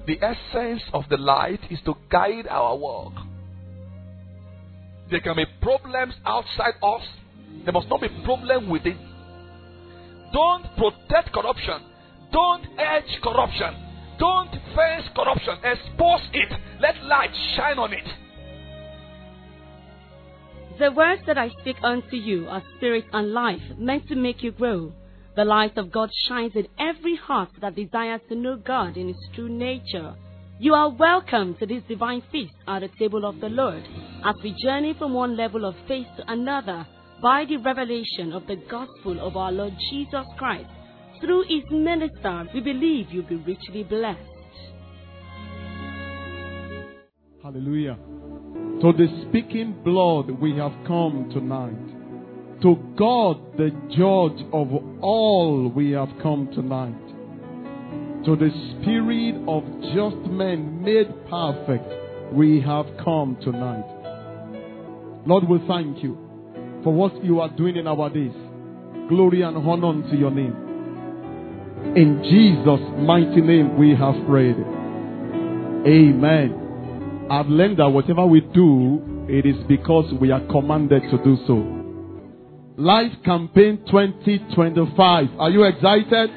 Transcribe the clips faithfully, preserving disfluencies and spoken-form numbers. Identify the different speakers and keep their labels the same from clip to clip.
Speaker 1: The essence of the light is to guide our walk. There can be problems outside us. There must not be problem within. Don't protect corruption. Don't edge corruption. Don't face corruption. Expose it. Let light shine on it.
Speaker 2: The words that I speak unto you are spirit and life, meant to make you grow. The light of God shines in every heart that desires to know God in His true nature. You are welcome to this divine feast at the table of the Lord, as we journey from one level of faith to another by the revelation of the gospel of our Lord Jesus Christ. Through His minister, we believe you'll be richly blessed.
Speaker 3: Hallelujah. To the speaking blood we have come tonight. To God, the judge of all, we have come tonight. To the Spirit of just men made perfect, we have come tonight. Lord, we thank you for what you are doing in our days. Glory and honor unto your name. In Jesus' mighty name we have prayed. Amen. I've learned that whatever we do, it is because we are commanded to do so. Life Campaign twenty twenty-five. Are you excited?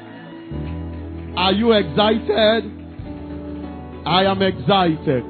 Speaker 3: Are you excited? I am excited.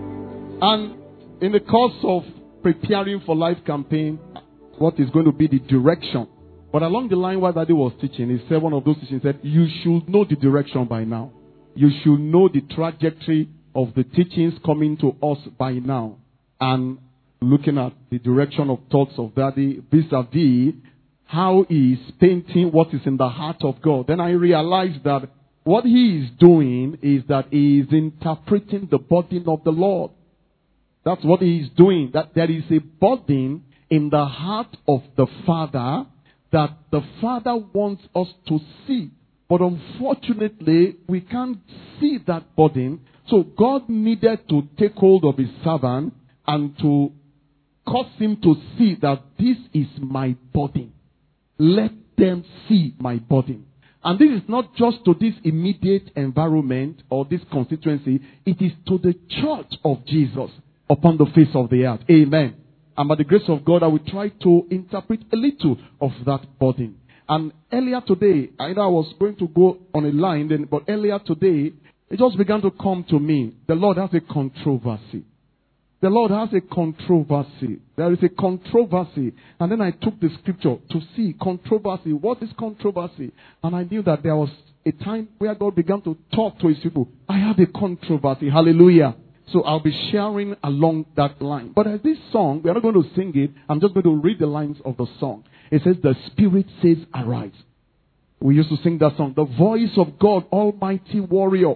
Speaker 3: And in the course of preparing for Life Campaign, what is going to be the direction? But along the line while Daddy was teaching, he said, one of those teachings said, you should know the direction by now. You should know the trajectory of the teachings coming to us by now. And looking at the direction of thoughts of Daddy vis-a-vis how he is painting what is in the heart of God. Then I realized that what he is doing is that he is interpreting the burden of the Lord. That's what he is doing. That there is a burden in the heart of the Father that the Father wants us to see. But unfortunately, we can't see that burden. So God needed to take hold of his servant and to cause him to see that this is my burden. Let them see my burden. And this is not just to this immediate environment or this constituency. It is to the church of Jesus upon the face of the earth. Amen. And by the grace of God, I will try to interpret a little of that burden. And earlier today, I know I was going to go on a line, then, but earlier today, it just began to come to me. The Lord has a controversy. The Lord has a controversy. There is a controversy. And then I took the scripture to see controversy. What is controversy? And I knew that there was a time where God began to talk to his people. I have a controversy. Hallelujah. So I'll be sharing along that line. But as this song, we are not going to sing it. I'm just going to read the lines of the song. It says, the Spirit says, arise. We used to sing that song. The voice of God, Almighty Warrior,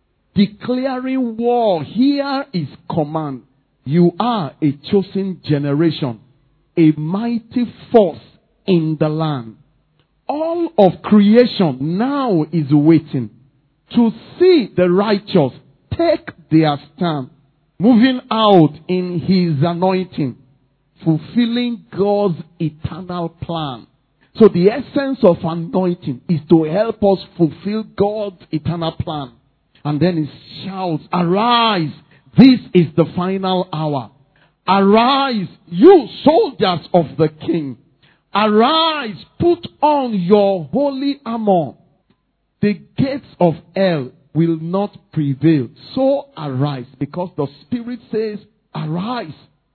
Speaker 3: declaring war. Here is command. You are a chosen generation, a mighty force in the land. All of creation now is waiting to see the righteous take their stand, moving out in his anointing, fulfilling God's eternal plan. So the essence of anointing is to help us fulfill God's eternal plan. And then he shouts, arise. This is the final hour. Arise, you soldiers of the King. Arise, put on your holy armor. The gates of hell will not prevail. So arise, because the Spirit says, arise.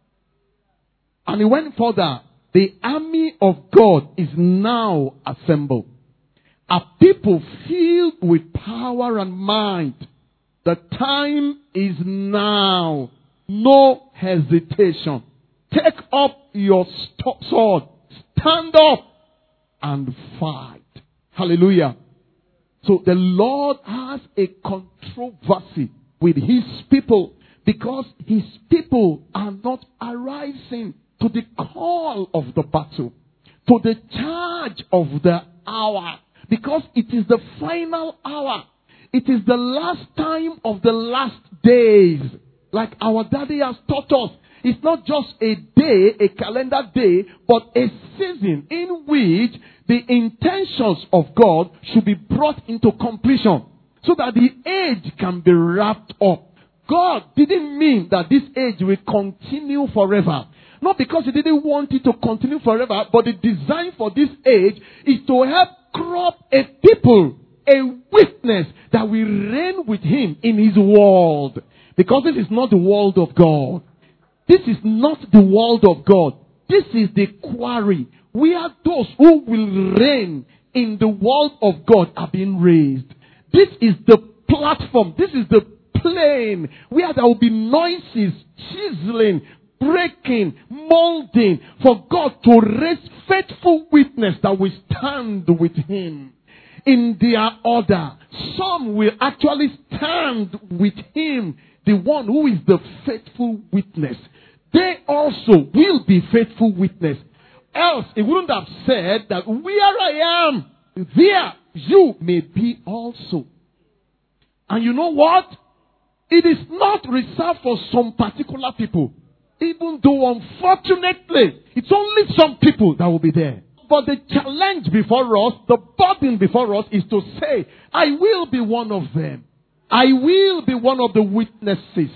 Speaker 3: And he went further. The army of God is now assembled. A people filled with power and might. The time is now. No hesitation. Take up your st- sword. Stand up and fight. Hallelujah. So the Lord has a controversy with his people because his people are not arising to the call of the battle, to the charge of the hour, because it is the final hour. It is the last time of the last days. Like our daddy has taught us. It's not just a day, a calendar day, but a season in which the intentions of God should be brought into completion. so that the age can be wrapped up. God didn't mean that this age will continue forever. Not because He didn't want it to continue forever, but the design for this age is to help crop a people, a witness that will reign with Him in His world. Because this is not the world of God. This is not the world of God. This is the quarry where those who will reign in the world of God are being raised. This is the platform. This is the plane where there will be noises, chiseling, breaking, molding for God to raise faithful witness that will stand with Him. In their order, some will actually stand with Him, the one who is the faithful witness. They also will be faithful witness. Else, He wouldn't have said that where I am, there you may be also. And you know what? It is not reserved for some particular people. Even though, unfortunately, it's only some people that will be there. But the challenge before us, the burden before us is to say, I will be one of them. I will be one of the witnesses.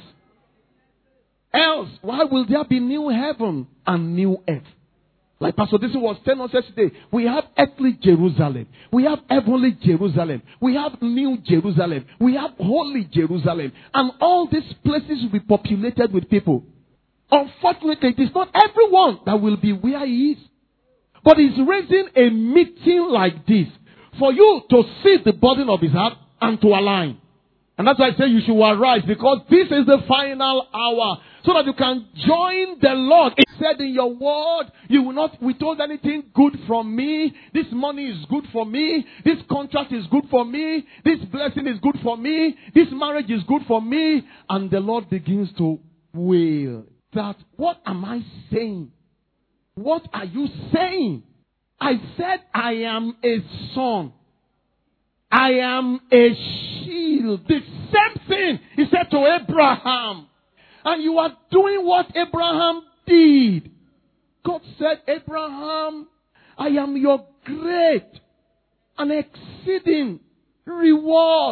Speaker 3: Else, why will there be new heaven and new earth? Like Pastor Dixon was telling us yesterday, we have earthly Jerusalem. We have heavenly Jerusalem. We have new Jerusalem. We have holy Jerusalem. And all these places will be populated with people. Unfortunately, it is not everyone that will be where He is. But He's raising a meeting like this for you to see the burden of His heart and to align. And that's why I say you should arise, because this is the final hour, so that you can join the Lord. It said in your word, you will not withhold anything good from me. This money is good for me. This contract is good for me. This blessing is good for me. This marriage is good for me. And the Lord begins to wail that, what am I saying? What are you saying? I said I am a son. I am a shield. The same thing He said to Abraham. And you are doing what Abraham did. God said, Abraham, I am your great and exceeding reward.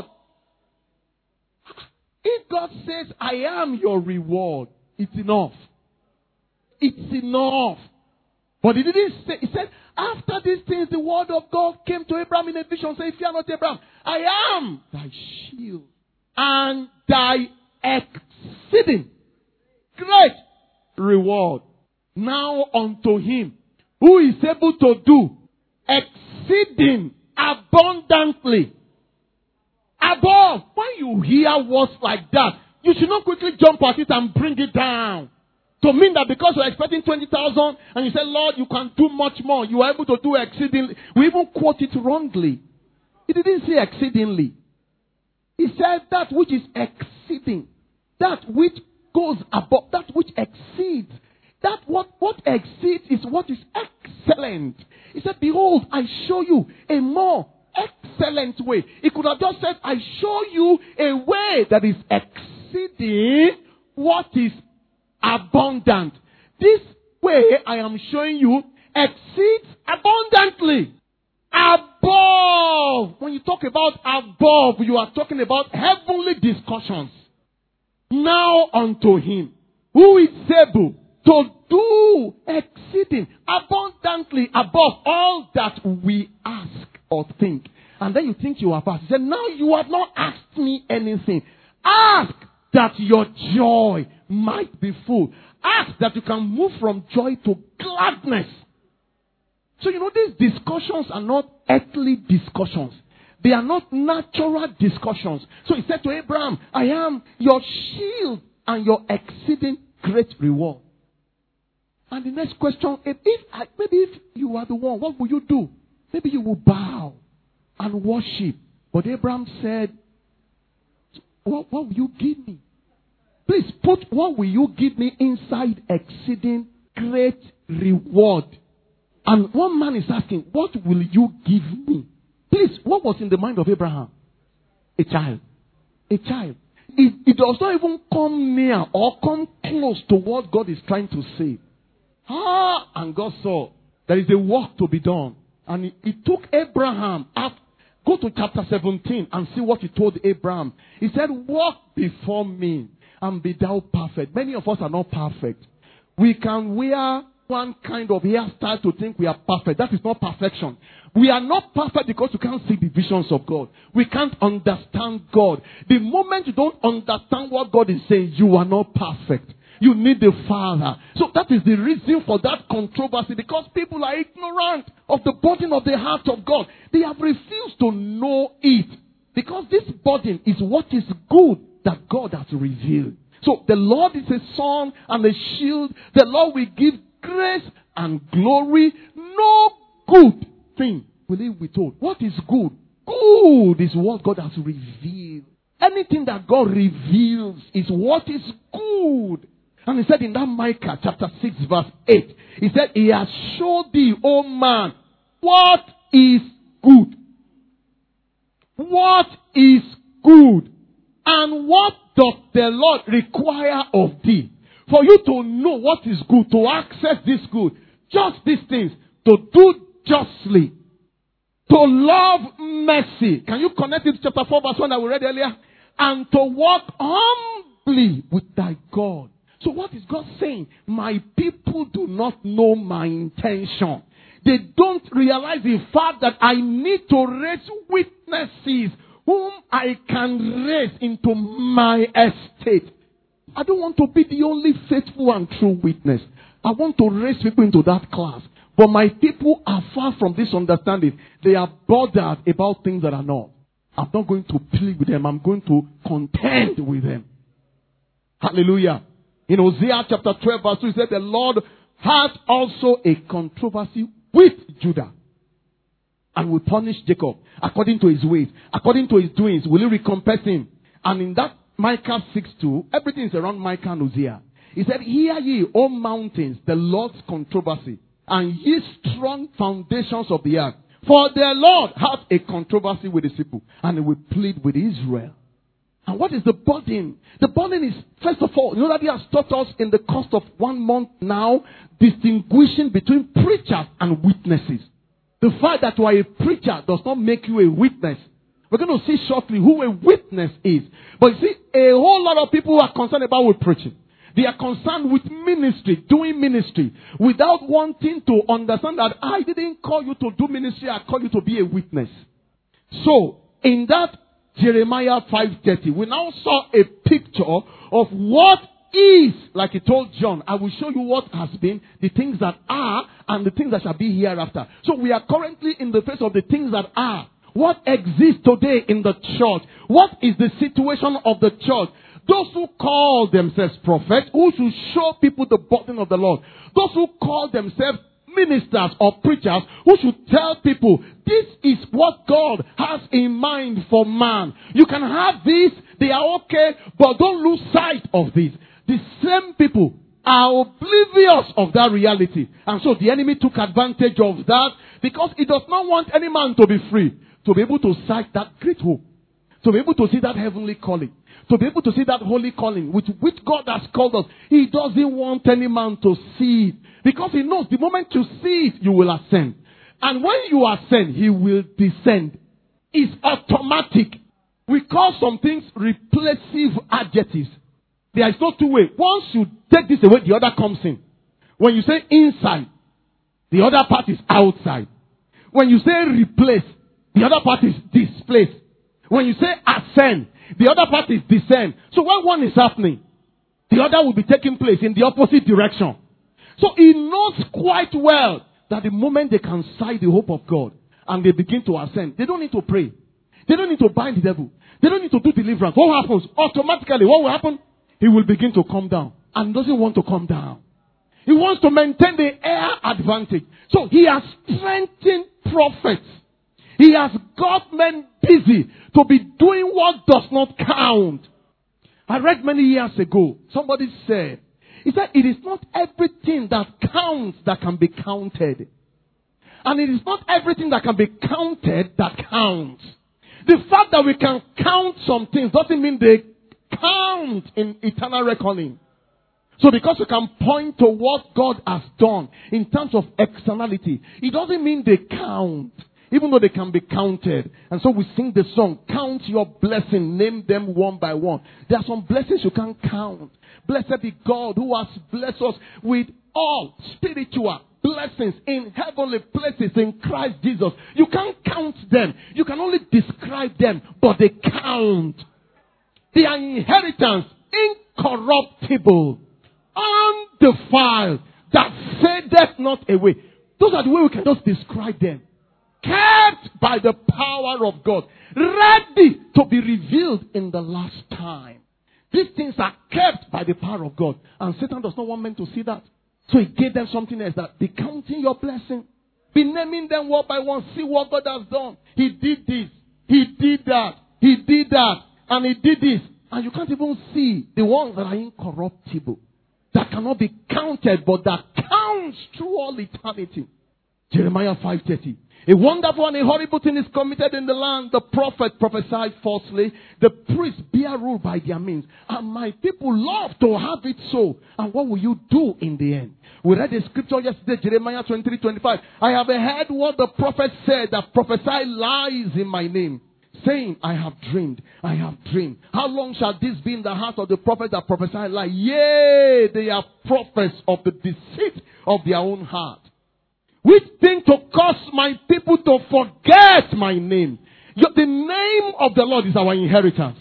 Speaker 3: If God says, I am your reward, it's enough. It's enough. But He didn't say, He said, after these things, the word of God came to Abraham in a vision, saying, fear not, Abraham, I am thy shield and thy exceeding great reward. Now unto Him who is able to do exceeding abundantly above. When you hear words like that, you should not quickly jump at it and bring it down. To mean that because you're expecting twenty thousand and you say, Lord, you can do much more. You are able to do exceedingly. We even quote it wrongly. He didn't say exceedingly. He said that which is exceeding. That which goes above. That which exceeds. That what, what exceeds is what is excellent. He said, behold, I show you a more excellent way. He could have just said, I show you a way that is exceeding what is abundant. This way I am showing you exceeds abundantly. Above. When you talk about above, you are talking about heavenly discussions. Now unto Him who is able to do exceeding abundantly above all that we ask or think. And then you think you are past. He said, now you have not asked me anything. Ask that your joy might be full. Ask that you can move from joy to gladness. So you know, these discussions are not earthly discussions. They are not natural discussions. So He said to Abraham, I am your shield and your exceeding great reward. And the next question, if, if I, maybe if you are the one, what will you do? Maybe you will bow and worship. But Abraham said, what, what will you give me? Please put what will you give me inside exceeding great reward. And one man is asking, what will you give me? Please, what was in the mind of Abraham? A child. A child. It, it does not even come near or come close to what God is trying to say. Ah, and God saw there is a work to be done. And it, it took Abraham. After, Go to chapter seventeen and see what he told Abraham. He said, walk before me and be thou perfect. Many of us are not perfect. We can wear one kind of hairstyle to think we are perfect. That is not perfection. We are not perfect because you can't see the visions of God. We can't understand God. The moment you don't understand what God is saying, you are not perfect. You need the Father. So that is the reason for that controversy, because people are ignorant of the burden of the heart of God. They have refused to know it, because this burden is what is good that God has revealed. So the Lord is a sun and a shield. The Lord will give grace and glory. No good thing will he withhold. What is good? Good is what God has revealed. Anything that God reveals is what is good. And he said in that Micah chapter six verse eight, he said, he has showed thee, O man, what is good. What is good? And what doth the Lord require of thee? For you to know what is good, to access this good, just these things, to do justly, to love mercy. Can you connect it to chapter four verse one that we read earlier? And to walk humbly with thy God. So what is God saying? My people do not know my intention. They don't realize the fact that I need to raise witnesses whom I can raise into my estate. I don't want to be the only faithful and true witness. I want to raise people into that class. But my people are far from this understanding. They are bothered about things that are not. I'm not going to plead with them. I'm going to contend with them. Hallelujah. In Hosea chapter twelve verse two, he said, the Lord had also a controversy with Judah, and will punish Jacob according to his ways, according to his doings. Will he recompense him? And in that Micah six two, everything is around Micah and Hosea. He said, hear ye, O mountains, the Lord's controversy, and ye strong foundations of the earth. For the Lord hath a controversy with his people, and he will plead with Israel. And what is the burden? The burden is, first of all, you know that he has taught us in the course of one month now, distinguishing between preachers and witnesses. The fact that you are a preacher does not make you a witness. We're going to see shortly who a witness is. But you see, a whole lot of people who are concerned about with preaching. They are concerned with ministry, doing ministry, without wanting to understand that I didn't call you to do ministry, I called you to be a witness. So, in that Jeremiah five thirty, we now saw a picture of what is, like he told John, I will show you what has been, the things that are, and the things that shall be hereafter. So we are currently in the face of the things that are. What exists today in the church? What is the situation of the church? Those who call themselves prophets, who should show people the burden of the Lord. Those who call themselves ministers or preachers, who should tell people, this is what God has in mind for man. You can have this, they are okay, but don't lose sight of this. The same people are oblivious of that reality. And so the enemy took advantage of that, because he does not want any man to be free, to be able to sight that great hope, to be able to see that heavenly calling, to be able to see that holy calling with which God has called us. He doesn't want any man to see it, because he knows the moment you see it, you will ascend. And when you ascend, he will descend. It's automatic. We call some things replacive adjectives. There is no two way. Once you take this away, the other comes in. When you say inside, the other part is outside. When you say replace, the other part is displace. When you say ascend, the other part is descend. So when one is happening, the other will be taking place in the opposite direction. So he knows quite well that the moment they can sight the hope of God and they begin to ascend, they don't need to pray. They don't need to bind the devil. They don't need to do deliverance. What happens? Automatically, what will happen? He will begin to come down, and doesn't want to come down. He wants to maintain the air advantage. So he has strengthened prophets. He has got men busy to be doing what does not count. I read many years ago, somebody said, he said, it is not everything that counts that can be counted. And it is not everything that can be counted that counts. The fact that we can count some things doesn't mean they count in eternal reckoning. So because you can point to what God has done in terms of externality, it doesn't mean they count. even though they can be counted. And so we sing the song, count your blessing, name them one by one. There are some blessings you can't count. Blessed be God who has blessed us with all spiritual blessings in heavenly places in Christ Jesus. You can't count them. You can only describe them, but they count. They are inheritance, incorruptible, undefiled, that fadeth not away. Those are the way we can just describe them. Kept by the power of God, ready to be revealed in the last time. These things are kept by the power of God. And Satan does not want men to see that. So he gave them something else, that be counting your blessing. Be naming them one by one. See what God has done. He did this. He did that. He did that. And he did this. And you can't even see the ones that are incorruptible. That cannot be counted, but that counts through all eternity. Jeremiah five thirty. A wonderful and a horrible thing is committed in the land. The prophet prophesied falsely. The priests bear rule by their means. And my people love to have it so. And what will you do in the end? We read the scripture yesterday, Jeremiah twenty-three twenty-five. I have heard what the prophet said, that prophesy lies in my name, saying, I have dreamed, I have dreamed. How long shall this be in the heart of the prophet that prophesy lies? Yea, they are prophets of the deceit of their own heart. Which thing to cause my people to forget my name? The name of the Lord is our inheritance.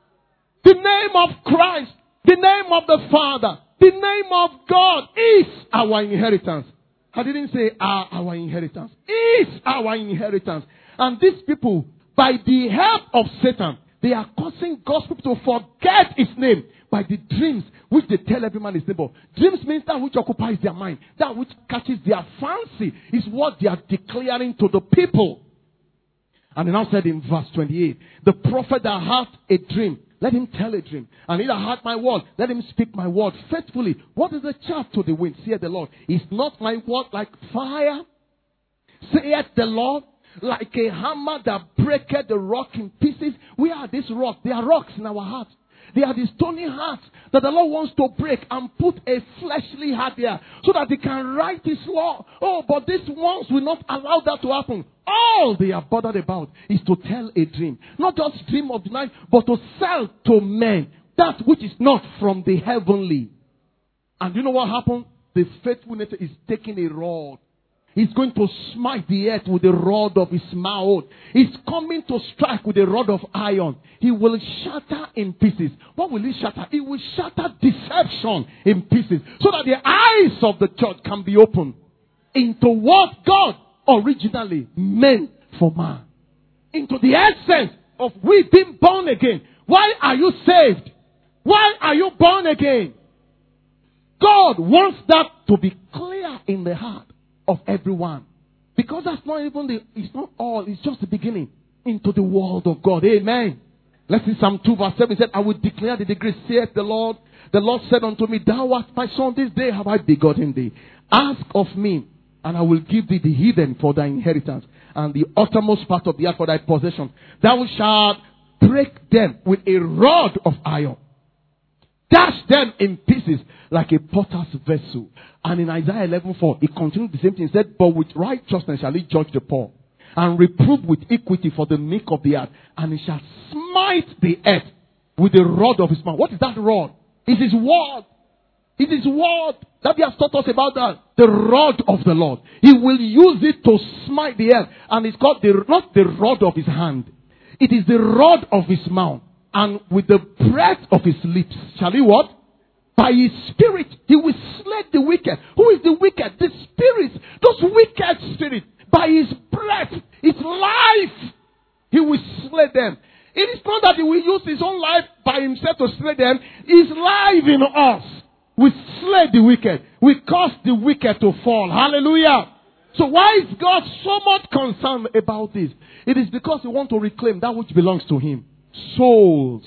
Speaker 3: The name of Christ, the name of the Father, the name of God is our inheritance. I didn't say are our inheritance. Is our inheritance. And these people, by the help of Satan, they are causing God's people to forget his name by the dreams which they tell every man his neighbor. Dreams means that which occupies their mind, that which catches their fancy is what they are declaring to the people. And he now said in verse twenty-eight, the prophet that hath a dream, let him tell a dream. And he that hath my word, let him speak my word faithfully. What is the chaff to the wind, saith the Lord? Is not my word like fire, saith the Lord? Like a hammer that breaketh the rock in pieces. Where are these rocks? They are rocks in our hearts. They are the stony hearts that the Lord wants to break and put a fleshly heart there so that He can write His law. Oh, but these ones will not allow that to happen. All they are bothered about is to tell a dream. Not just dream of the night, but to sell to men that which is not from the heavenly. And you know what happened? The faithful nature is taking a rod. He's going to smite the earth with the rod of his mouth. He's coming to strike with a rod of iron. He will shatter in pieces. What will he shatter? He will shatter deception in pieces so that the eyes of the church can be opened into what God originally meant for man. Into the essence of we being born again. Why are you saved? Why are you born again? God wants that to be clear in the heart of everyone. Because that's not even the, it's not all, it's just the beginning into the world of God. Amen. Let's see Psalm two verse seven. It said, I will declare the decree, saith the Lord. The Lord said unto me, thou art my son, this day have I begotten thee. Ask of me, and I will give thee the heathen for thy inheritance, and the uttermost part of the earth for thy possession. Thou shalt break them with a rod of iron. Dash them in pieces like a potter's vessel. And in Isaiah eleven four, he continued the same thing. He said, but with righteousness shall he judge the poor, and reprove with equity for the meek of the earth. And he shall smite the earth with the rod of his mouth. What is that rod? It is word. It is word. That he has taught us about that. The rod of the Lord. He will use it to smite the earth. And it's called the, not the rod of his hand. It is the rod of his mouth. And with the breath of his lips, shall he what? By his spirit, he will slay the wicked. Who is the wicked? The spirits. Those wicked spirits. By his breath, his life, he will slay them. It is not that he will use his own life by himself to slay them. His life in us will slay the wicked. We cause the wicked to fall. Hallelujah. So why is God so much concerned about this? It is because he wants to reclaim that which belongs to him. Souls.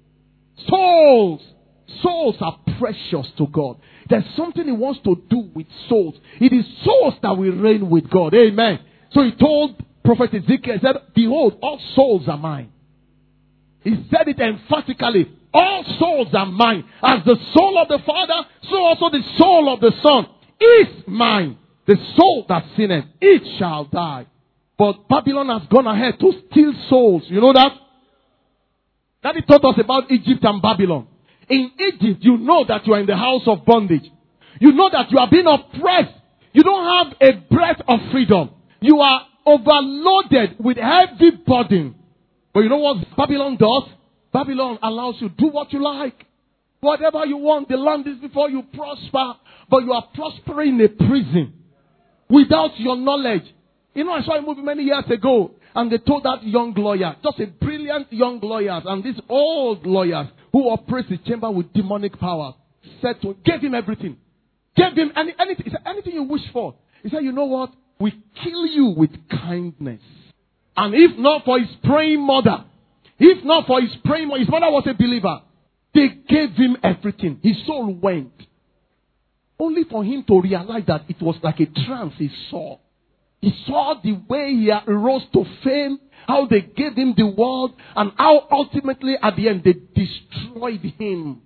Speaker 3: Souls. Souls are precious to God. There's something he wants to do with souls. It is souls that will reign with God. Amen. So he told Prophet Ezekiel, he said, behold, all souls are mine. He said it emphatically. All souls are mine. As the soul of the Father, so also the soul of the Son is mine. The soul that sinneth, it shall die. But Babylon has gone ahead to steal souls. You know that? Daddy taught us about Egypt and Babylon. In Egypt, you know that you are in the house of bondage. You know that you are being oppressed. You don't have a breath of freedom. You are overloaded with heavy burden. But you know what Babylon does? Babylon allows you to do what you like. Whatever you want, the land is before you prosper. But you are prospering in a prison without your knowledge. You know, I saw a movie many years ago, and they told that young lawyer, just a brilliant young lawyer, and these old lawyers who operate the chamber with demonic power, said to him, gave him everything. Gave him any, anything. He said, anything you wish for. He said, you know what? We kill you with kindness. And if not for his praying mother, if not for his praying mother, his mother was a believer, they gave him everything. His soul went. Only for him to realize that it was like a trance he saw. He saw the way he rose to fame, how they gave him the world, and how ultimately at the end they destroyed him.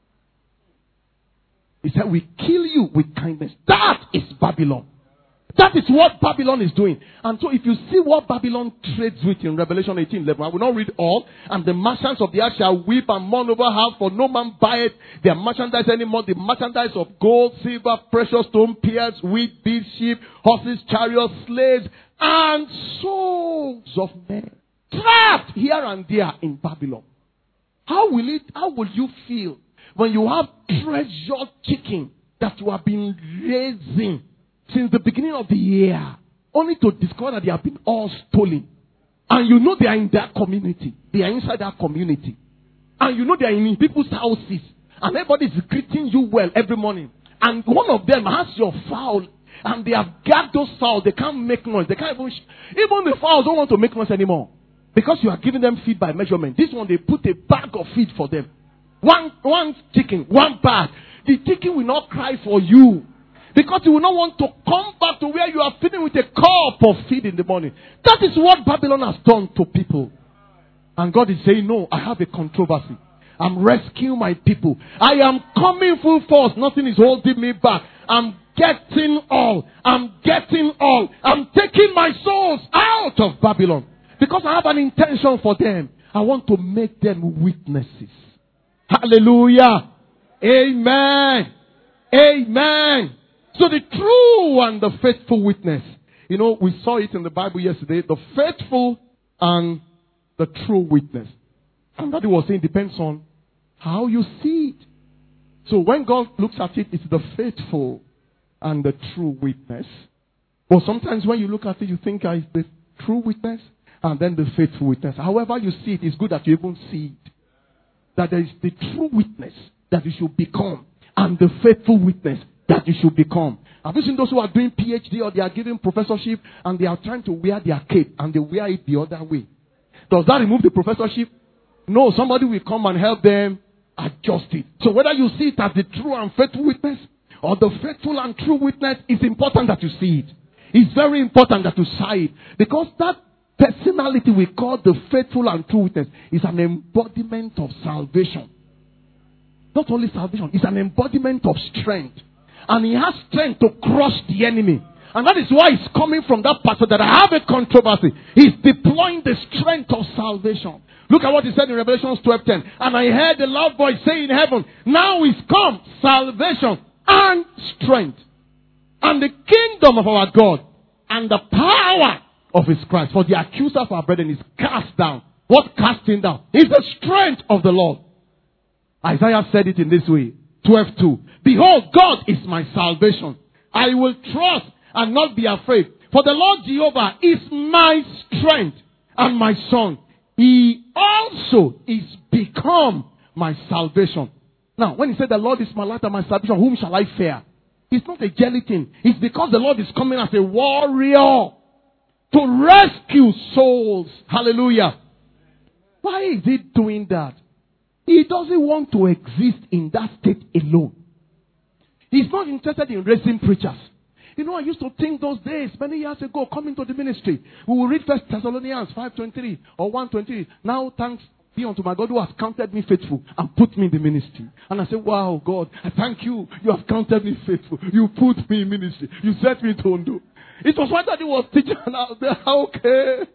Speaker 3: He said, we kill you with kindness. That is Babylon. That is what Babylon is doing. And so if you see what Babylon trades with in Revelation eighteen eleven, I will not read all. And the merchants of the earth shall weep and mourn over her, for no man buyeth their merchandise anymore. The merchandise of gold, silver, precious stone, pearls, wheat, beasts, sheep, horses, chariots, slaves, and souls of men. Trapped here and there in Babylon. How will it, how will you feel when you have treasured chicken that you have been raising since the beginning of the year, only to discover that they have been all stolen? And you know they are in that community. They are inside that community. And you know they are in people's houses. And everybody is greeting you well every morning. And one of them has your fowl. And they have gagged those fowls. They can't make noise. They can't even... Sh- even the fowls don't want to make noise anymore. Because you are giving them feed by measurement. This one, they put a bag of feed for them. One, one chicken, one bag. The chicken will not cry for you. Because you will not want to come back to where you are feeding with a cup of feed in the morning. That is what Babylon has done to people. And God is saying, no, I have a controversy. I'm rescuing my people. I am coming full force. Nothing is holding me back. I'm getting all. I'm getting all. I'm taking my souls out of Babylon. Because I have an intention for them. I want to make them witnesses. Hallelujah. Amen. Amen. So the true and the faithful witness. You know, we saw it in the Bible yesterday. The faithful and the true witness. And that he was saying depends on how you see it. So when God looks at it, it's the faithful and the true witness. But sometimes when you look at it, you think it's the true witness and then the faithful witness. However you see it, it's good that you even see it. That there is the true witness that you should become and the faithful witness that you should become. Have you seen those who are doing PhD or they are giving professorship and they are trying to wear their cape and they wear it the other way? Does that remove the professorship? No, somebody will come and help them adjust it. So whether you see it as the true and faithful witness or the faithful and true witness, it's important that you see it. It's very important that you see it. Because that personality we call the faithful and true witness is an embodiment of salvation. Not only salvation, it's an embodiment of strength. And he has strength to crush the enemy. And that is why it's coming from that pastor that I have a controversy. He's deploying the strength of salvation. Look at what he said in Revelation twelve ten. And I heard a loud voice say in heaven, now is come salvation and strength, and the kingdom of our God, and the power of his Christ. For the accuser of our brethren is cast down. What casting down? Is the strength of the Lord. Isaiah said it in this way. twelve two. Behold, God is my salvation. I will trust and not be afraid. For the Lord Jehovah is my strength and my song. He also is become my salvation. Now, when he said the Lord is my light and my salvation, whom shall I fear? It's not a jelly thing. It's because the Lord is coming as a warrior to rescue souls. Hallelujah. Why is he doing that? He doesn't want to exist in that state alone. He's not interested in raising preachers. You know, I used to think those days, many years ago, coming to the ministry, we will read First Thessalonians five twenty-three or one twenty. Now thanks be unto my God who has counted me faithful and put me in the ministry. And I say, wow, God, I thank you. You have counted me faithful. You put me in ministry. You set me to undo. It was when Daddy was teaching, and I was there, okay.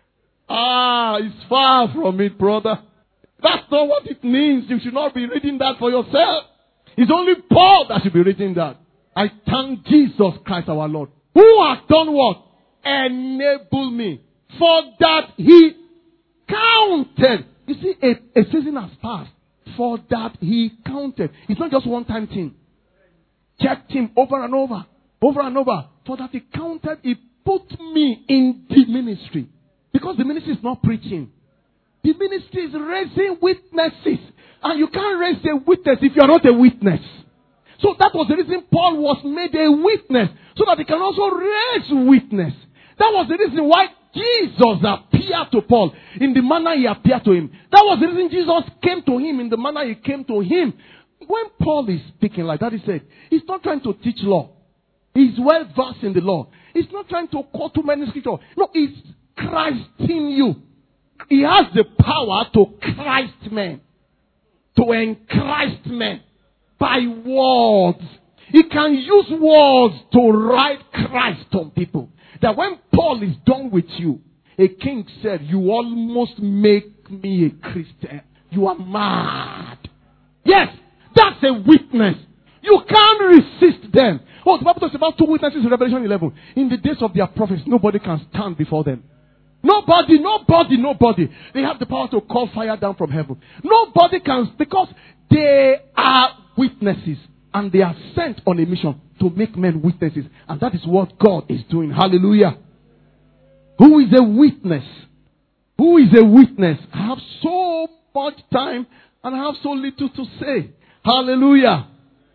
Speaker 3: Ah, it's far from it, brother. That's not what it means. You should not be reading that for yourself. It's only Paul that should be reading that. I thank Jesus Christ our Lord, who has done what? Enable me. For that he counted. You see, a, a season has passed. For that he counted. It's not just one time thing. Checked him over and over. Over and over. For that he counted, he put me in the ministry. Because the ministry is not preaching. The ministry is raising witnesses. And you can't raise a witness if you are not a witness. So that was the reason Paul was made a witness. So that he can also raise witness. That was the reason why Jesus appeared to Paul in the manner he appeared to him. That was the reason Jesus came to him in the manner he came to him. When Paul is speaking like that, he said, he's not trying to teach law. He's well versed in the law. He's not trying to quote too many scriptures. No, he's Christ in you. He has the power to Christ men. To enchrist men. By words. He can use words to write Christ on people. That when Paul is done with you, a king said, you almost make me a Christian. You are mad. Yes, that's a witness. You can't resist them. Oh, the Bible talks about two witnesses in Revelation eleven. In the days of their prophets, nobody can stand before them. Nobody, nobody, nobody. They have the power to call fire down from heaven. Nobody can, because they are witnesses. And they are sent on a mission to make men witnesses. And that is what God is doing. Hallelujah. Who is a witness? Who is a witness? I have so much time and I have so little to say. Hallelujah.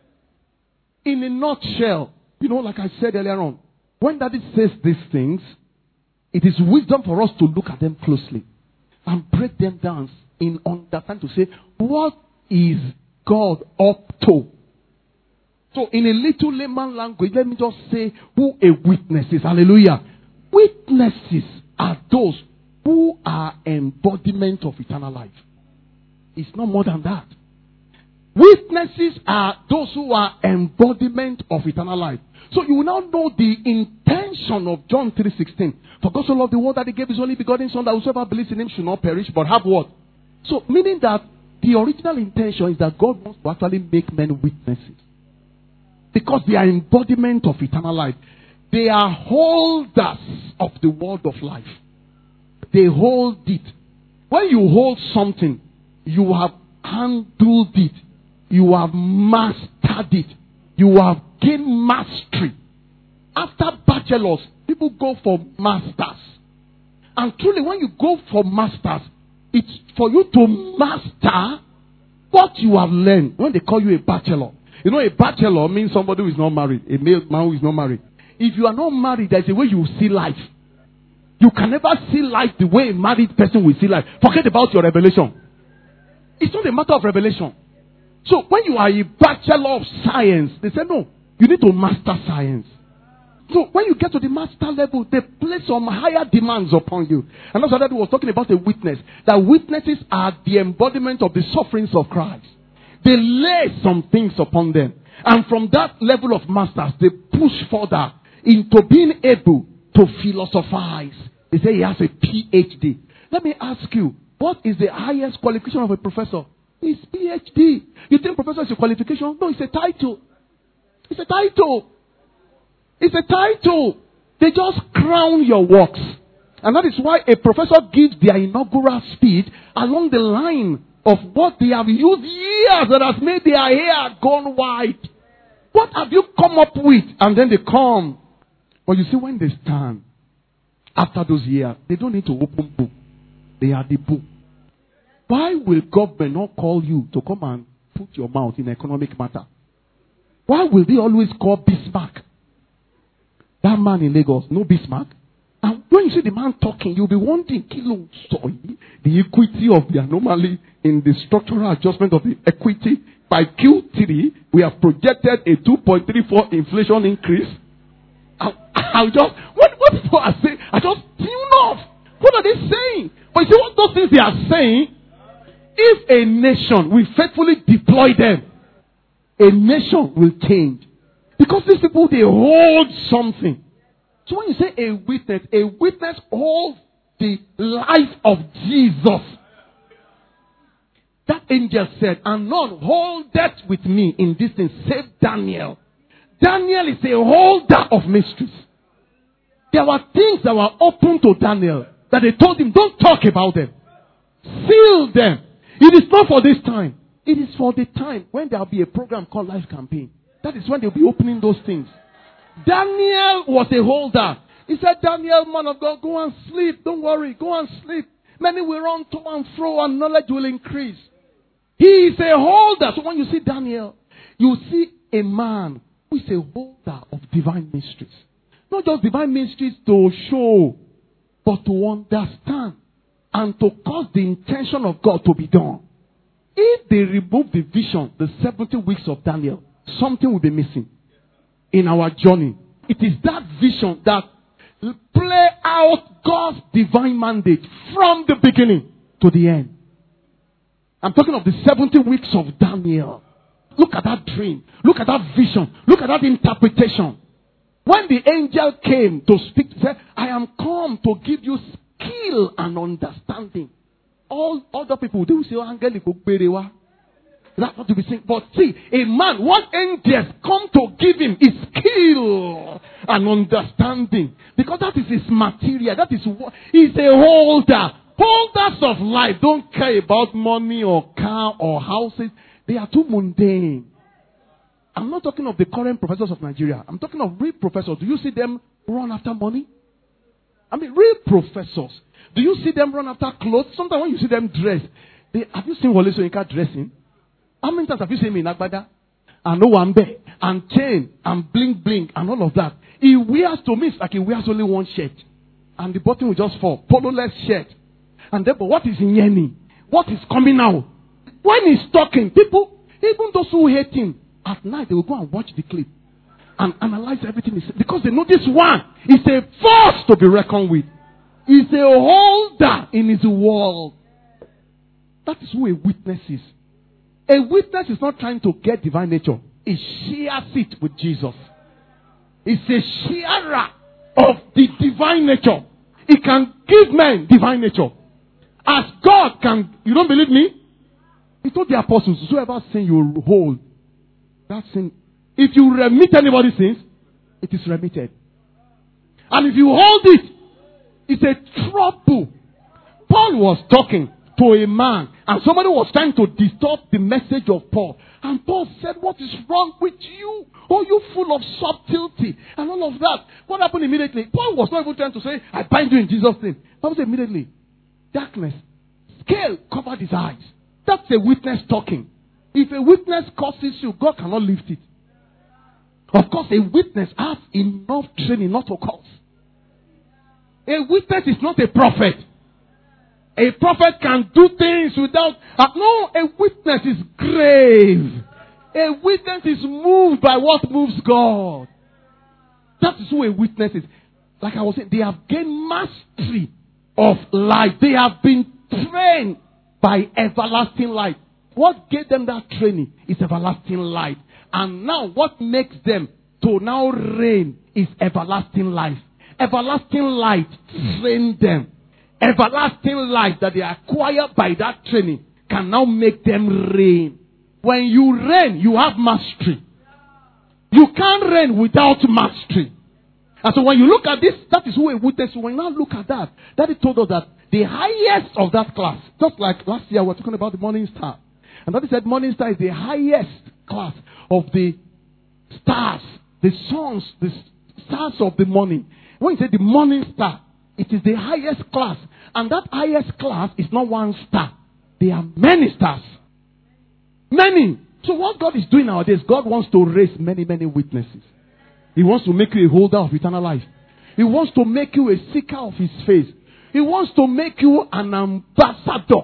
Speaker 3: In a nutshell, you know, like I said earlier on, when Daddy says these things, it is wisdom for us to look at them closely and break them down in understanding to say, what is God up to? So in a little layman language, let me just say who a witness is. Hallelujah. Witnesses are those who are embodiment of eternal life. It's not more than that. Witnesses are those who are embodiment of eternal life. So you will now know the intention of John three sixteen. For God so loved the world that he gave his only begotten Son, that whosoever believes in him should not perish but have what? So meaning that the original intention is that God wants to actually make men witnesses. Because they are embodiment of eternal life. They are holders of the word of life. They hold it. When you hold something, you have handled it. You have mastered it. You have gained mastery. After bachelors, people go for masters. And truly, when you go for masters, it's for you to master what you have learned. When they call you a bachelor. You know, a bachelor means somebody who is not married. A male man who is not married. If you are not married, there's a way you see life. You can never see life the way a married person will see life. Forget about your revelation. It's not a matter of revelation. So when you are a bachelor of science, they say, no, you need to master science. So when you get to the master level, they place some higher demands upon you. And that's what I was talking about, a witness. That witnesses are the embodiment of the sufferings of Christ. They lay some things upon them. And from that level of masters, they push further into being able to philosophize. They say he has a P H D. Let me ask you, what is the highest qualification of a professor? It's P H D. You think professor is a qualification? No, it's a title. It's a title. It's a title. They just crown your works. And that is why a professor gives their inaugural speech along the line of what they have used years that has made their hair gone white. What have you come up with? And then they come. But you see, when they stand, after those years, they don't need to open book. They are the book. Why will government not call you to come and put your mouth in economic matter? Why will they always call Bismarck? That man in Lagos, no Bismarck. And when you see the man talking, you'll be wondering, kilo soy, the equity of the anomaly in the structural adjustment of the equity. By Q three, we have projected a two point three four inflation increase. I, I just, what, what people are saying, I just tune off. What are they saying? But you see what those things they are saying? If a nation will faithfully deploy them, a nation will change. Because these people, they hold something. So when you say a witness, a witness holds the life of Jesus. That angel said, and none holdeth with me in this thing, save Daniel. Daniel is a holder of mysteries. There were things that were open to Daniel that they told him, don't talk about them. Seal them. It is not for this time. It is for the time when there will be a program called Life Campaign. That is when they'll be opening those things. Daniel was a holder. He said, Daniel, man of God, go and sleep. Don't worry. Go and sleep. Many will run to and fro and knowledge will increase. He is a holder. So when you see Daniel, you see a man who is a holder of divine mysteries. Not just divine mysteries to show, but to understand and to cause the intention of God to be done. If they remove the vision, the seventy weeks of Daniel, something will be missing in our journey. It is that vision that play out God's divine mandate from the beginning to the end. I'm talking of the seventy weeks of Daniel. Look at that dream. Look at that vision. Look at that interpretation. When the angel came to speak, he said, I am come to give you skill and understanding. All other people, they will say, oh, that's what to be saying. But see, a man, what angels come to give him is skill and understanding. Because that is his material. That is what he's a holder. Holders of life don't care about money or car or houses. They are too mundane. I'm not talking of the current professors of Nigeria. I'm talking of real professors. Do you see them run after money? I mean, real professors. Do you see them run after clothes? Sometimes when you see them dress, they, have you seen Wole Soyinka dressing? How many times have you seen me in Agbada? And Owambe, and chain, and bling bling, and all of that? He wears, to me, it's like he wears only one shirt. And the button will just fall. Polo-less shirt. And therefore, what is in Yeni? What is coming out? When he's talking, people, even those who hate him, at night they will go and watch the clip and analyze everything he said. Because they know this one is a force to be reckoned with. He's a holder in his world. That is who a witness is. A witness is not trying to get divine nature. He shares it with Jesus. He's a sharer of the divine nature. He can give men divine nature. As God can, you don't believe me? He told the apostles, whoever sin you hold, that sin, if you remit anybody's sins, it is remitted. And if you hold it, it's a trouble. Paul was talking to a man, and somebody was trying to distort the message of Paul. And Paul said, what is wrong with you? Oh, you full of subtlety and all of that. What happened immediately? Paul was not even trying to say, I bind you in Jesus' name. Paul said immediately, darkness, scale covered his eyes. That's a witness talking. If a witness curses you, God cannot lift it. Of course, a witness has enough training not to curse. A witness is not a prophet. A prophet can do things without... Uh, no, a witness is grave. A witness is moved by what moves God. That is who a witness is. Like I was saying, they have gained mastery of life. They have been trained by everlasting light. What gave them that training is everlasting light. And now what makes them to now reign is everlasting life. Everlasting light trained them. Everlasting light that they acquire by that training can now make them reign. When you reign, you have mastery. You can't reign without mastery. And so when you look at this, that is who a witness. When you now look at that, Daddy told us that the highest of that class, just like last year we were talking about the morning star. And Daddy said morning star is the highest class of the stars, the suns, the stars of the morning. When you say the morning star, it is the highest class. And that highest class is not one star. There are many stars. Many. So what God is doing nowadays, God wants to raise many, many witnesses. He wants to make you a holder of eternal life. He wants to make you a seeker of His face. He wants to make you an ambassador.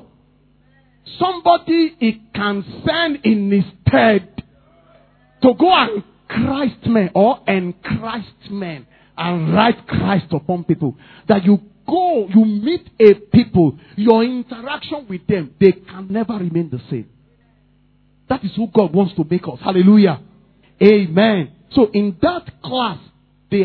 Speaker 3: Somebody He can send in His stead to go and Christ men or en Christ men and write Christ upon people. That you go, you meet a people, your interaction with them, they can never remain the same. That is who God wants to make us. Hallelujah. Amen. So in that class, the highest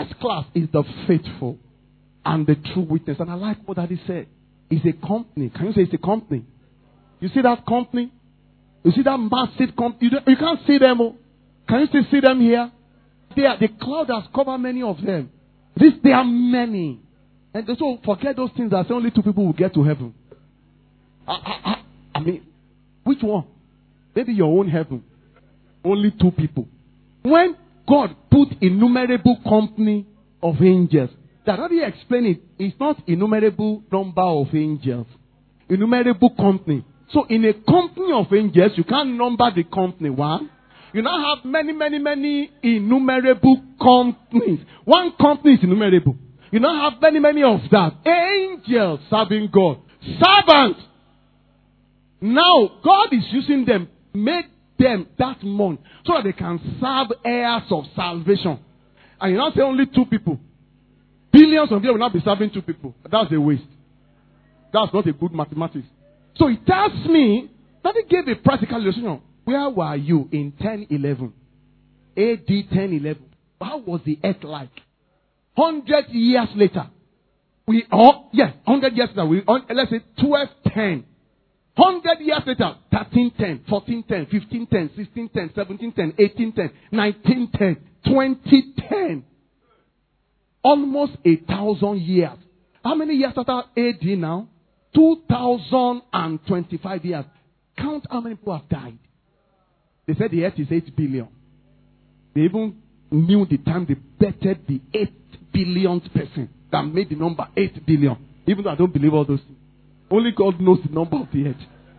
Speaker 3: first class is the faithful and the true witness. And I like what Daddy said. It's a company. Can you say it's a company? You see that company? You see that massive company? You, you can't see them. Oh. Can you still see them here? They are, the cloud has covered many of them. This, there are many. And so forget those things that say only two people will get to heaven. I, I, I, I mean, which one? Maybe your own heaven. Only two people. When God put innumerable company of angels, that already explain it. It's not innumerable number of angels. Innumerable company. So in a company of angels, you can't number the company. One. You now have many, many, many innumerable companies. One company is innumerable. You now have many, many of that. Angels serving God. Servants. Now, God is using them, made them that month, so that they can serve heirs of salvation. And you now say only two people. Billions of you will not be serving two people. That's a waste. That's not a good mathematics. So it tells me that he gave a practical illustration. Where were you in ten eleven? A D ten eleven. How was the earth like? Hundred years later. We oh yes, hundred years later. We on, let's say twelve ten. Hundred years later, thirteen ten, fourteen ten, fifteen ten, sixteen ten, seventeen ten, eighteen ten, nineteen ten, twenty ten. Almost a thousand years. How many years after A D now? Two thousand and twenty-five years. Count how many people have died. They said the earth is eight billion. They even knew the time they betted the eight billionth person that made the number eight billion. Even though I don't believe all those things. Only God knows the number of the earth.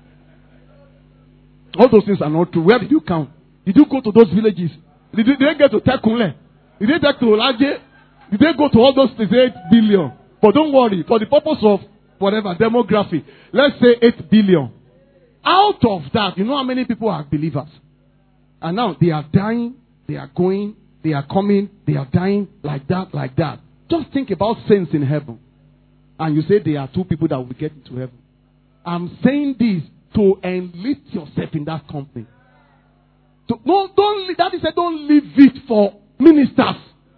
Speaker 3: All those things are not true. Where did you count? Did you go to those villages? Did you, did you get to Tekunle? Did you get to Olaje? Did they go to all those things? eight billion. But don't worry. For the purpose of whatever, demography, let's say eight billion. Out of that, you know how many people are believers? And now they are dying, they are going, they are coming, they are dying, like that, like that. Just think about saints in heaven. And you say there are two people that will get into heaven. I'm saying this to enlist yourself in that company. So don't, don't, Daddy said don't leave it for ministers.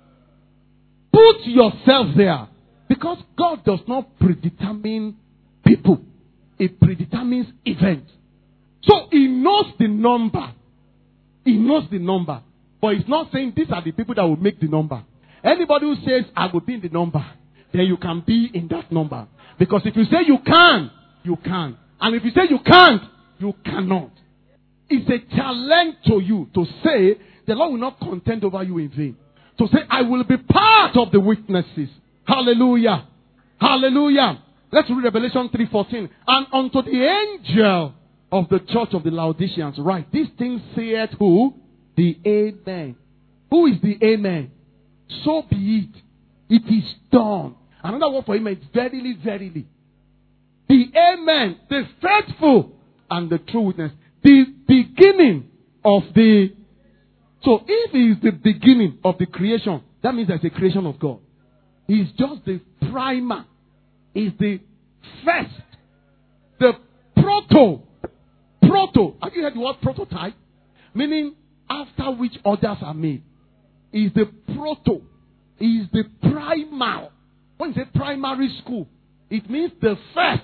Speaker 3: Put yourself there. Because God does not predetermine people. He predetermines events. So he knows the number. He knows the number. But he's not saying these are the people that will make the number. Anybody who says, I will be in the number, then you can be in that number. Because if you say you can, you can. And if you say you can't, you cannot. It's a challenge to you to say, the Lord will not contend over you in vain. To say, I will be part of the witnesses. Hallelujah. Hallelujah. Let's read Revelation three fourteen. And unto the angel of the church of the Laodiceans, right? These things saith who? The Amen. Who is the Amen? So be it. It is done. Another word for Amen is verily, verily. The Amen, the faithful and the true witness. The beginning of the... So if he is the beginning of the creation, that means there's a creation of God. He is just the primer. He is the first. The proto. Proto. Have you heard the word prototype? Meaning after which others are made. He is the proto. He is the primer. When you say primary school, it means the first.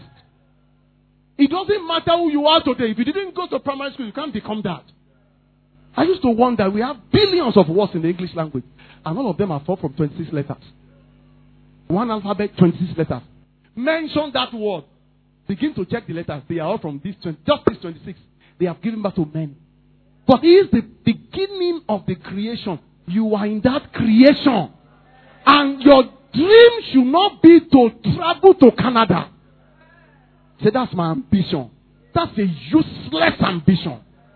Speaker 3: It doesn't matter who you are today. If you didn't go to primary school, you can't become that. I used to wonder, we have billions of words in the English language. And all of them are formed from twenty-six letters. One alphabet, twenty-six letters. Mention that word. Begin to check the letters. They are all from this twenty, just this twenty-six. They have given birth to many. But he is the beginning of the creation. You are in that creation. And your dream should not be to travel to Canada. Say, that's my ambition. That's a useless ambition.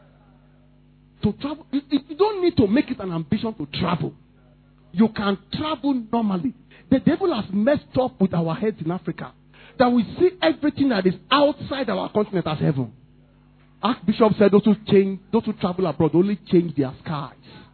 Speaker 3: To travel, you don't need to make it an ambition to travel. You can travel normally. The devil has messed up with our heads in Africa. That we see everything that is outside our continent as heaven. Archbishop said those who change, those who travel abroad only change their skies.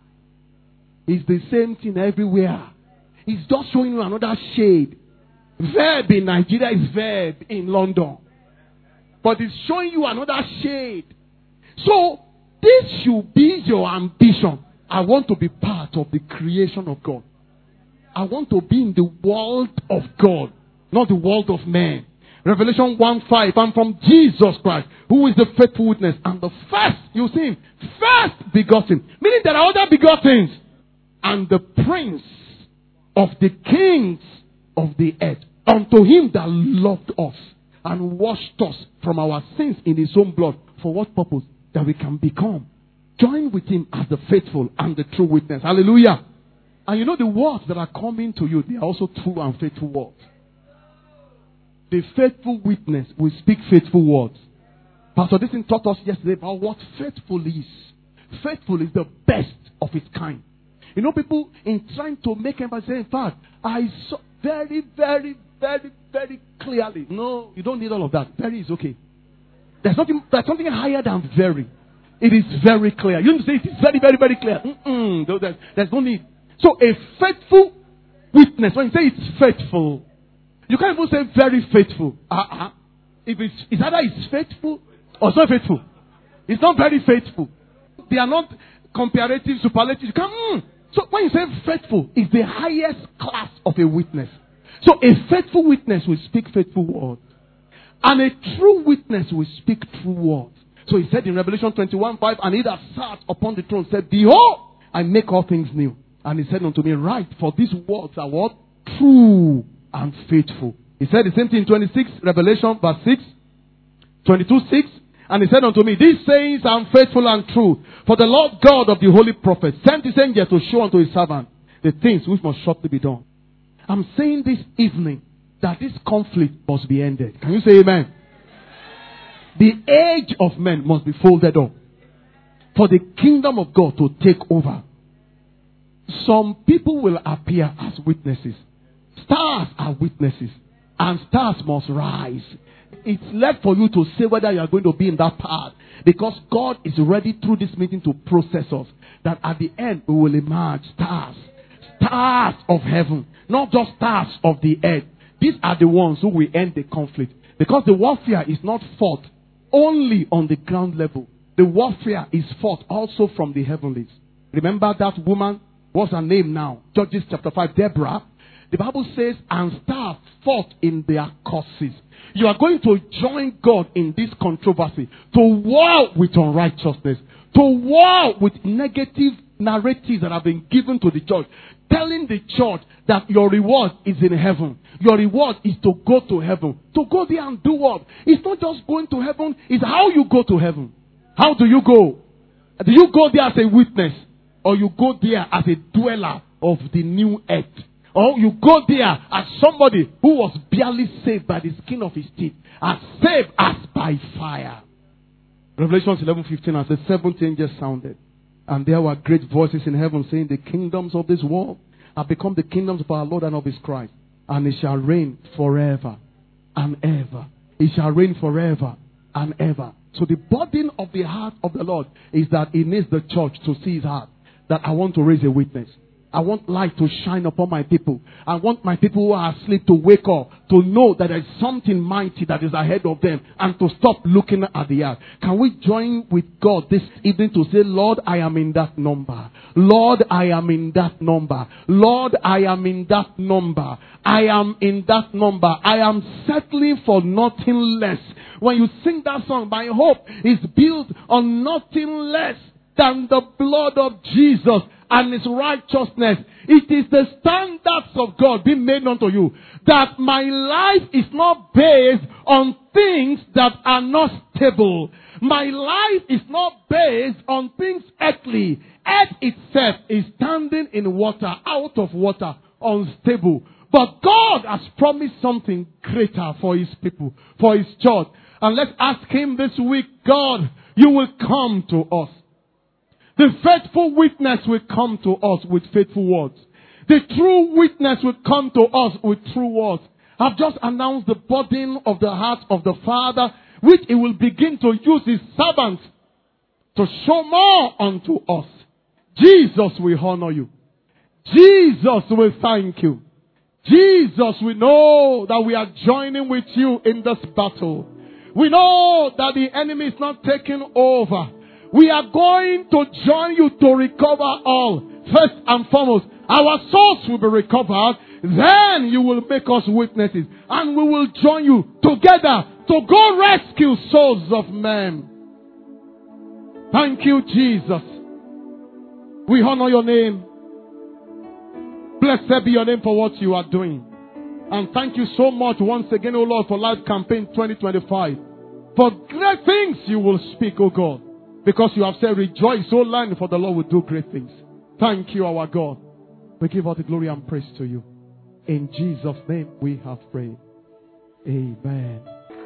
Speaker 3: It's the same thing everywhere. It's just showing you another shade. Verb in Nigeria is verb in London. But it's showing you another shade. So, this should be your ambition. I want to be part of the creation of God. I want to be in the world of God, not the world of man. Revelation one five, and from Jesus Christ, who is the faithful witness, and the first, you see him, first begotten. Meaning there are other begottens. And the prince of the kings of the earth. Unto him that loved us and washed us from our sins in his own blood. For what purpose? That we can become. Join with him as the faithful and the true witness. Hallelujah. And you know the words that are coming to you, they are also true and faithful words. The faithful witness will speak faithful words. Pastor Dixon taught us yesterday about what faithful is. Faithful is the best of its kind. You know, people in trying to make emphasis, in fact, I saw very, very, very, very clearly. No, you don't need all of that. Very is okay. There's something, there's something higher than very. It is very clear. You don't say it is very, very, very clear. Mm-mm, no, there's, there's no need. So a faithful witness, when you say it's faithful, you can't even say very faithful. Uh-uh. If it's, it's either it's faithful or it's not faithful. It's not very faithful. They are not comparative, superlative. You can't, mm. So when you say faithful, it's the highest class of a witness. So a faithful witness will speak faithful words. And a true witness will speak true words. So he said in Revelation twenty-one five, and he that sat upon the throne said, behold, I make all things new. And he said unto me, write, for these words are what? True and faithful. He said the same thing in twenty-six, Revelation verse six, twenty-two six. And he said unto me, these sayings are faithful and true. For the Lord God of the holy prophets sent his angel to show unto his servant the things which must shortly be done. I'm saying this evening that this conflict must be ended. Can you say amen? The age of men must be folded up for the kingdom of God to take over. Some people will appear as witnesses. Stars are witnesses. And stars must rise. It's left for you to say whether you are going to be in that path. Because God is ready through this meeting to process us. That at the end we will emerge stars. Stars of heaven. Not just stars of the earth. These are the ones who will end the conflict. Because the warfare is not fought only on the ground level. The warfare is fought also from the heavenlies. Remember that woman? What's her name now? Judges chapter five, Deborah. The Bible says, and stars fought in their causes. You are going to join God in this controversy. To war with unrighteousness. To war with negative narratives that have been given to the church. Telling the church that your reward is in heaven. Your reward is to go to heaven. To go there and do what? It's not just going to heaven. It's how you go to heaven. How do you go? Do you go there as a witness? Or you go there as a dweller of the new earth? Or you go there as somebody who was barely saved by the skin of his teeth. As saved as by fire. Revelation eleven fifteen, as the seventh angel sounded. And there were great voices in heaven saying, the kingdoms of this world have become the kingdoms of our Lord and of his Christ. And it shall reign forever and ever. It shall reign forever and ever. So the burden of the heart of the Lord is that he needs the church to see his heart. That I want to raise a witness. I want light to shine upon my people. I want my people who are asleep to wake up. To know that there is something mighty that is ahead of them. And to stop looking at the earth. Can we join with God this evening to say, Lord, I am in that number. Lord, I am in that number. Lord, I am in that number. I am in that number. I am settling for nothing less. When you sing that song, my hope is built on nothing less than the blood of Jesus and his righteousness. It is the standards of God being made unto you. That my life is not based on things that are not stable. My life is not based on things earthly. Earth itself is standing in water, out of water, unstable. But God has promised something greater for his people, for his church. And let's ask him this week, God, you will come to us. The faithful witness will come to us with faithful words. The true witness will come to us with true words. I've just announced the burden of the heart of the Father, which he will begin to use his servants to show more unto us. Jesus will honor you. Jesus will thank you. Jesus will know that we are joining with you in this battle. We know that the enemy is not taking over. We are going to join you to recover all. First and foremost, Our souls will be recovered. Then you will make us witnesses. And we will join you together to go rescue souls of men. Thank you, Jesus. We honor your name. Blessed be your name for what you are doing. And thank you so much once again, O Lord, for Life Campaign twenty twenty-five. For great things you will speak, O God. Because you have said, rejoice, O land, for the Lord will do great things. Thank you, our God. We give all the glory and praise to you. In Jesus' name we have prayed. Amen.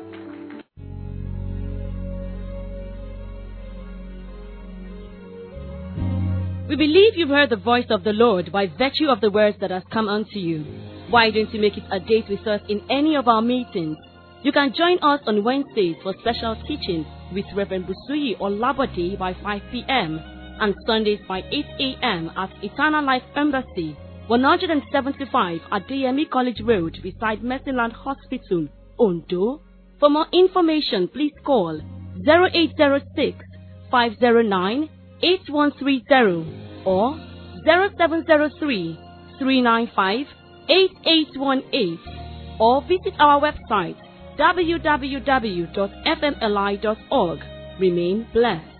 Speaker 2: We believe you've heard the voice of the Lord by virtue of the words that has come unto you. Why don't you make it a date with us in any of our meetings? You can join us on Wednesdays for special teachings with Reverend Busuyi Olabode by five p.m. and Sundays by eight a.m. at Eternal Life Embassy, one seventy-five Adeyemi College Road beside Mercyland Hospital, Ondo. For more information, please call zero eight zero six, five zero nine, eight one three zero or zero seven zero three, three nine five, eight eight one eight or visit our website w w w dot f m l i dot org. Remain blessed.